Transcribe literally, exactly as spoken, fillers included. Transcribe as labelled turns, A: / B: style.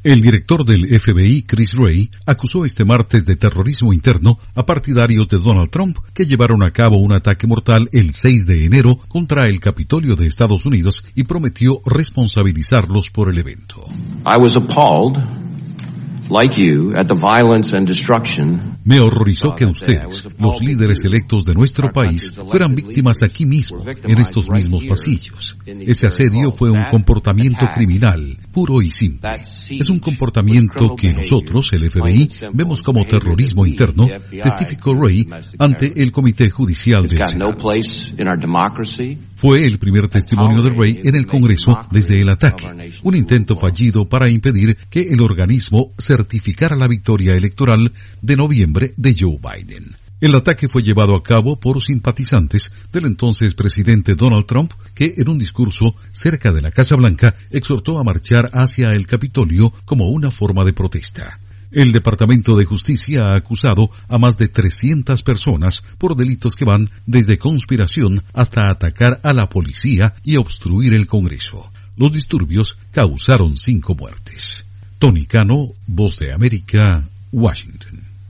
A: El director del F B I, Chris Wray, acusó este martes de terrorismo interno a partidarios de Donald Trump que llevaron a cabo un ataque mortal el seis de enero contra el Capitolio de Estados Unidos y prometió responsabilizarlos por el evento.
B: I was appalled, like you, at the violence and destruction.
A: Me horrorizó que ustedes, los líderes electos de nuestro país, fueran víctimas aquí mismo, en estos mismos pasillos. Ese asedio fue un comportamiento criminal, puro y simple. Es un comportamiento que nosotros, el F B I, vemos como terrorismo interno, testificó Wray ante el Comité Judicial del Senado. Fue el primer testimonio de Wray en el Congreso desde el ataque, un intento fallido para impedir que el organismo certificara la victoria electoral de noviembre de Joe Biden. El ataque fue llevado a cabo por simpatizantes del entonces presidente Donald Trump, que en un discurso cerca de la Casa Blanca exhortó a marchar hacia el Capitolio como una forma de protesta. El Departamento de Justicia ha acusado a más de trescientas personas por delitos que van desde conspiración hasta atacar a la policía y obstruir el Congreso. Los disturbios causaron cinco muertes. Tony Cano, Voz de América, Washington.